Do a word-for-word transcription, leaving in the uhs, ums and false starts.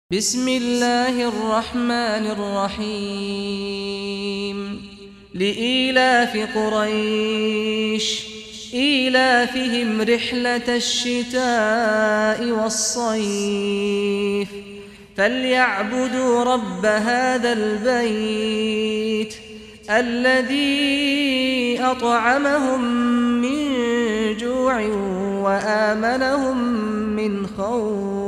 بسم الله الرحمن الرحيم لإيلاف قريش إيلافهم رحلة الشتاء والصيف فليعبدوا رب هذا البيت الذي أطعمهم من جوع وآمنهم من خوف.